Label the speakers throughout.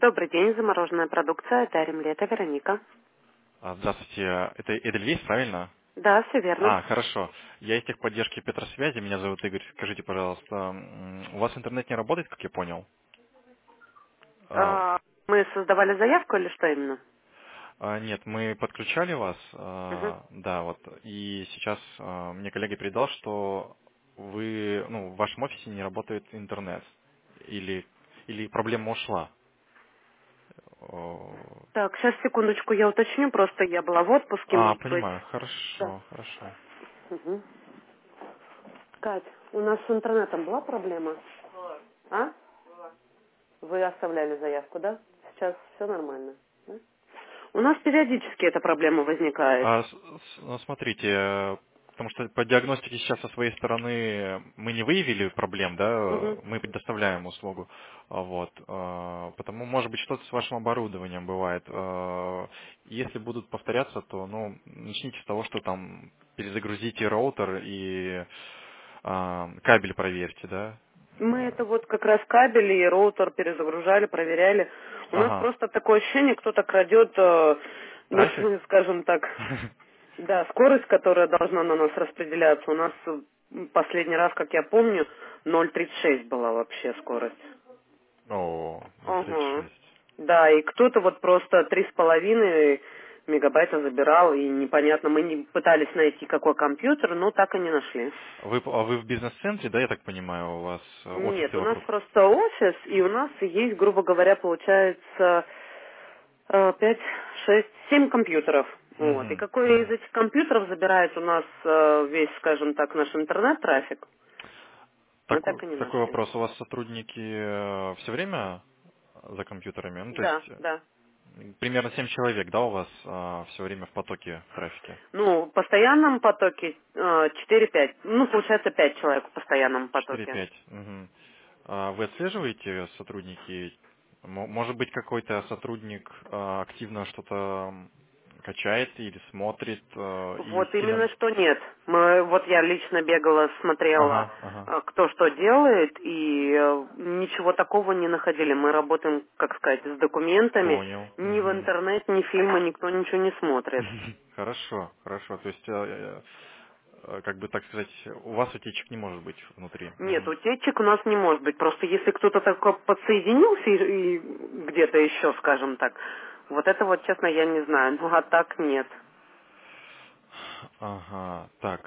Speaker 1: Добрый день, замороженная продукция, дарим лето, Вероника.
Speaker 2: Здравствуйте, это Эдельвейс, правильно?
Speaker 1: Да, все верно.
Speaker 2: Хорошо. Я из техподдержки Петросвязи, меня зовут Игорь. Скажите, пожалуйста, у вас интернет не работает, как я понял? А,
Speaker 1: Мы создавали заявку или что именно?
Speaker 2: Нет, мы подключали вас,
Speaker 1: Мгм.
Speaker 2: да, вот, и сейчас мне коллега передал, что в вашем офисе не работает интернет, или проблема ушла. О,
Speaker 1: Так, сейчас секундочку, я уточню, просто я была в отпуске, может быть.
Speaker 2: Понимаю,
Speaker 1: Да.
Speaker 2: хорошо, хорошо.
Speaker 1: Мгм. Кать, у нас с интернетом была проблема? А? Вы оставляли заявку, да? Сейчас все нормально. Да? У нас периодически эта проблема возникает.
Speaker 2: Смотрите, потому что по диагностике сейчас со своей стороны мы не выявили проблем, да,
Speaker 1: Мгм.
Speaker 2: мы предоставляем услугу, потому, может быть, что-то с вашим оборудованием бывает. Если будут повторяться, то, начните с того, что там перезагрузите роутер и кабель проверьте, да.
Speaker 1: Мы это вот как раз кабели и роутер перезагружали, проверяли. У нас
Speaker 2: Ага,
Speaker 1: просто такое ощущение, кто-то крадет, ну,
Speaker 2: трафик?
Speaker 1: скажем так, да, скорость, которая должна на нас распределяться. У нас последний раз, как я помню, 0,36 была вообще скорость.
Speaker 2: О,
Speaker 1: Ага.
Speaker 2: 0,36.
Speaker 1: Да, и кто-то вот просто 3,5 мегабайта забирал, и непонятно, мы не пытались найти какой компьютер, но так и не нашли.
Speaker 2: Вы в бизнес-центре, да, я так понимаю, у вас
Speaker 1: Нет,
Speaker 2: офисы
Speaker 1: у нас
Speaker 2: вокруг?
Speaker 1: просто офис, и у нас есть, грубо говоря, получается 5, 6, 7 компьютеров. Вот. И
Speaker 2: Мгм,
Speaker 1: какой из
Speaker 2: мгм.
Speaker 1: этих компьютеров забирает у нас весь, скажем так, наш интернет-трафик, мы так и не
Speaker 2: Такой
Speaker 1: нашли.
Speaker 2: вопрос. У вас сотрудники все время за компьютерами? Ну, то
Speaker 1: Да,
Speaker 2: есть
Speaker 1: да.
Speaker 2: примерно 7 человек, да, у вас все время в потоке трафике?
Speaker 1: Ну, в постоянном потоке 4-5. Ну, получается 5 человек в постоянном потоке.
Speaker 2: 4-5. Мгм. Вы отслеживаете сотрудники? Может быть, какой-то сотрудник активно что-то качает или смотрит и
Speaker 1: Вот именно
Speaker 2: сильно...
Speaker 1: что нет. Вот я лично бегала, смотрела,
Speaker 2: Ага, ага.
Speaker 1: кто что делает, и ничего такого не находили. Мы работаем, как сказать, с документами.
Speaker 2: Понял.
Speaker 1: Ни в
Speaker 2: Мгм.
Speaker 1: интернет, ни фильмы, никто ничего не смотрит.
Speaker 2: Хорошо, хорошо. То есть, как бы так сказать, у вас утечек не может быть внутри.
Speaker 1: Нет,
Speaker 2: Мгм.
Speaker 1: утечек у нас не может быть. Просто если кто-то такой подсоединился и где-то еще, скажем так, вот это вот, честно, я не знаю. Ну, а так нет.
Speaker 2: Ага, так.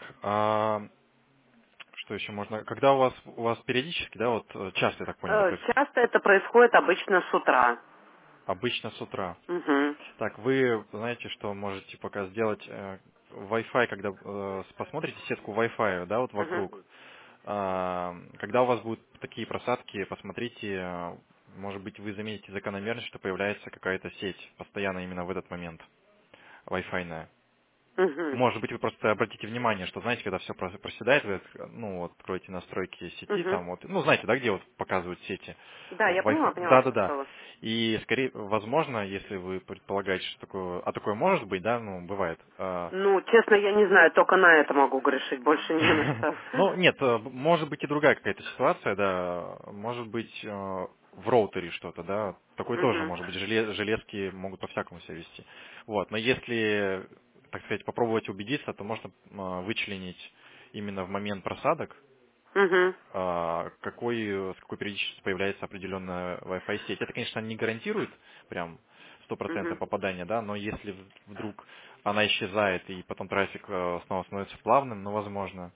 Speaker 2: Что еще можно? Когда у вас периодически, да, вот часто, я так понял, такое,
Speaker 1: Часто это происходит обычно с утра.
Speaker 2: обычно с утра.
Speaker 1: Угу.
Speaker 2: Так, вы знаете, что можете пока сделать Wi-Fi, когда посмотрите сетку Wi-Fi, да, вот
Speaker 1: Угу.
Speaker 2: вокруг. Когда у вас будут такие просадки, посмотрите, может быть, вы заметите закономерность, что появляется какая-то сеть постоянно именно в этот момент, Wi-Fi.
Speaker 1: Угу.
Speaker 2: Может быть, вы просто обратите внимание, что, знаете, когда все проседает, вы, откроете настройки сети,
Speaker 1: Угу.
Speaker 2: там вот, знаете, да, где вот показывают сети,
Speaker 1: Да, я поняла,
Speaker 2: Wi-Fi,
Speaker 1: поняла
Speaker 2: да-да-да.
Speaker 1: смысл.
Speaker 2: И скорее, возможно, если вы предполагаете, что такое, такое может быть, да, бывает.
Speaker 1: Ну, честно, я не знаю, только на это могу грешить, больше не на что.
Speaker 2: Ну, нет, может быть и другая какая-то ситуация, да, может быть в роутере что-то, да, такое тоже
Speaker 1: Угу.
Speaker 2: может быть, железки могут по-всякому себя вести. Вот, но если, так сказать, попробовать убедиться, то можно вычленить именно в момент просадок,
Speaker 1: Угу.
Speaker 2: с какой периодичностью появляется определенная Wi-Fi сеть. Это, конечно, не гарантирует прям стопроцентное
Speaker 1: Угу.
Speaker 2: попадание, да, но если вдруг она исчезает и потом трафик снова становится плавным, возможно,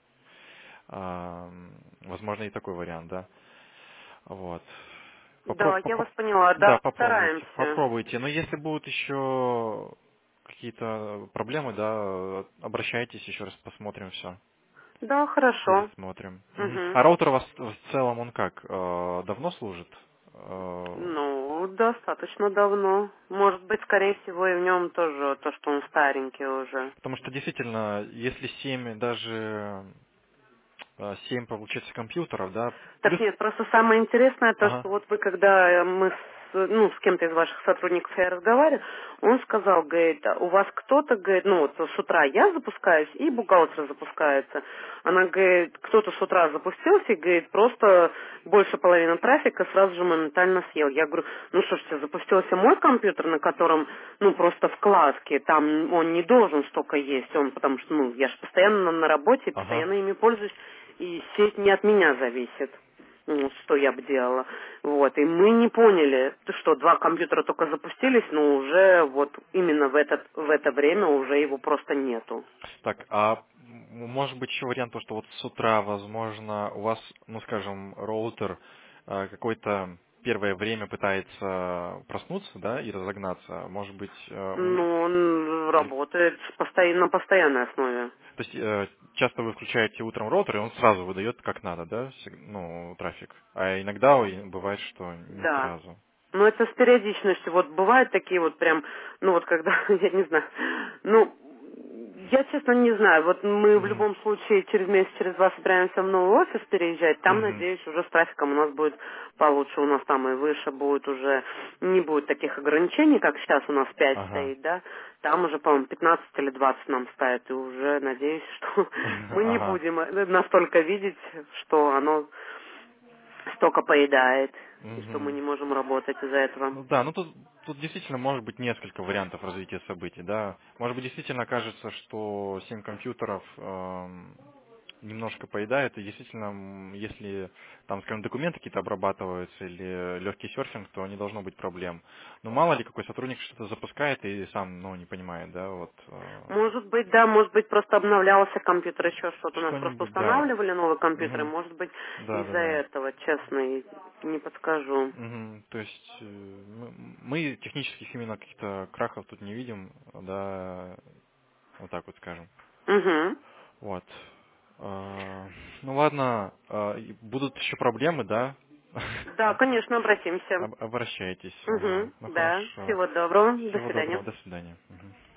Speaker 2: возможно и такой вариант, да. Вот.
Speaker 1: Да, я вас поняла,
Speaker 2: Да,
Speaker 1: да,
Speaker 2: попробуйте,
Speaker 1: стараемся.
Speaker 2: попробуйте. Но если будут еще какие-то проблемы, да, обращайтесь, еще раз посмотрим все.
Speaker 1: Да, хорошо.
Speaker 2: Пересмотрим. Мгм.
Speaker 1: Угу.
Speaker 2: А роутер у вас в целом, он как? Давно служит?
Speaker 1: Ну, достаточно давно. Может быть, скорее всего, и в нем тоже то, что он старенький уже.
Speaker 2: Потому что действительно, если 7 даже 7 получается компьютеров, да,
Speaker 1: Так
Speaker 2: плюс...
Speaker 1: нет, просто самое интересное то,
Speaker 2: Ага.
Speaker 1: что вот вы, когда мы с кем-то из ваших сотрудников я разговаривала, он сказал, говорит, у вас кто-то, говорит, вот с утра я запускаюсь и бухгалтер запускается. Она говорит, кто-то с утра запустился и, говорит, просто больше половины трафика сразу же моментально съел. Я говорю, слушайте, запустился мой компьютер, на котором, просто вкладки, там он не должен столько есть, потому что, я же постоянно на работе,
Speaker 2: Ага.
Speaker 1: постоянно ими пользуюсь, и сеть не от меня зависит. Что я бы делала. Вот. И мы не поняли, что 2 компьютера только запустились, но уже вот именно в это время уже его просто нету.
Speaker 2: Так, а может быть еще вариант, то, что вот с утра, возможно, у вас, скажем, роутер какое-то первое время пытается проснуться, да, и разогнаться. Может быть,
Speaker 1: Он
Speaker 2: или
Speaker 1: работает на постоянной основе.
Speaker 2: то есть часто вы включаете утром роутер, и он сразу выдает как надо, да, трафик. А иногда бывает, что не
Speaker 1: Да.
Speaker 2: сразу.
Speaker 1: Но это с периодичностью. Вот бывают такие вот прям, когда, я не знаю, я честно не знаю. Вот мы в
Speaker 2: Мгм.
Speaker 1: любом случае через месяц, через 2 собираемся в новый офис переезжать. Там,
Speaker 2: Мгм.
Speaker 1: надеюсь, уже с трафиком у нас будет получше. У нас там и выше будет уже, не будет таких ограничений, как сейчас у нас 5
Speaker 2: Ага.
Speaker 1: стоит, да. Там уже, по-моему, 15 или 20 нам ставят. И уже надеюсь, что мы не
Speaker 2: Ага.
Speaker 1: будем настолько видеть, что оно столько поедает, и что мы
Speaker 2: Мгм.
Speaker 1: не можем работать из-за этого.
Speaker 2: Да, тут действительно может быть несколько вариантов развития событий, да. Может быть, действительно кажется, что 7 компьютеров немножко поедает, и действительно, если там, скажем, документы какие-то обрабатываются или легкий серфинг, то не должно быть проблем. Но мало ли какой сотрудник что-то запускает и сам, не понимает, да, вот
Speaker 1: Может быть, да, может быть, просто обновлялся компьютер, еще что-то. У нас просто
Speaker 2: что-нибудь, да.
Speaker 1: устанавливали новые компьютеры,
Speaker 2: Мгм.
Speaker 1: может быть,
Speaker 2: Да, да,
Speaker 1: из-за
Speaker 2: да.
Speaker 1: этого, честно, и не подскажу.
Speaker 2: Мгм. То есть мы технических именно каких-то крахов тут не видим, да, вот так вот скажем.
Speaker 1: Угу.
Speaker 2: Вот. Ну ладно, будут еще проблемы, да?
Speaker 1: Да, конечно, обратимся.
Speaker 2: Обращайтесь. Ага.
Speaker 1: Угу.
Speaker 2: Ну
Speaker 1: Да,
Speaker 2: хорошо.
Speaker 1: всего доброго, до
Speaker 2: Всего
Speaker 1: свидания.
Speaker 2: доброго, до свидания. Мгм.